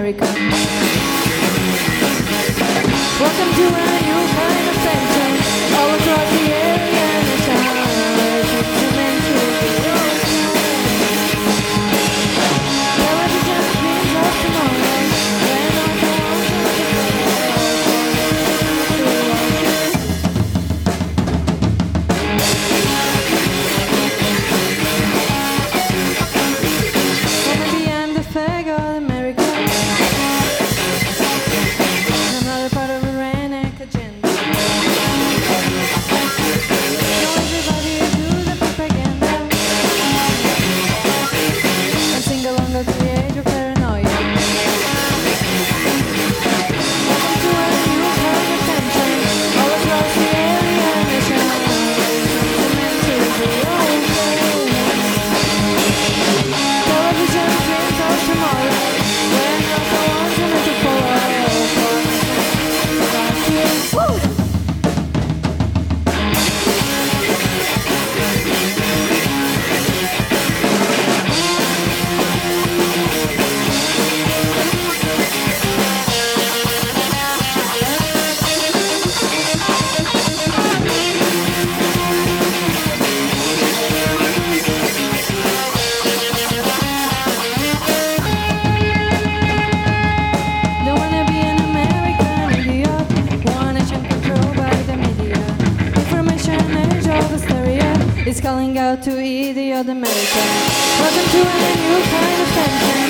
America. Welcome to a new kind of tension all across the area and the town. It's meant to be. There will be just dreams of tomorrow when all the maybe I'm the fag of America. I'm not a part of a redneck agenda. Know everybody do the propaganda and sing along to the age of paranoia. Welcome to a new kind of tension all across the area and the town. It's meant to be okay. Television dreams of tomorrow when not the ones in it to follow. Woo! Don't wanna be an American idiot. Wanna change control by the media. Information age of hysteria is calling out to idiot America. Welcome to a new kind of tension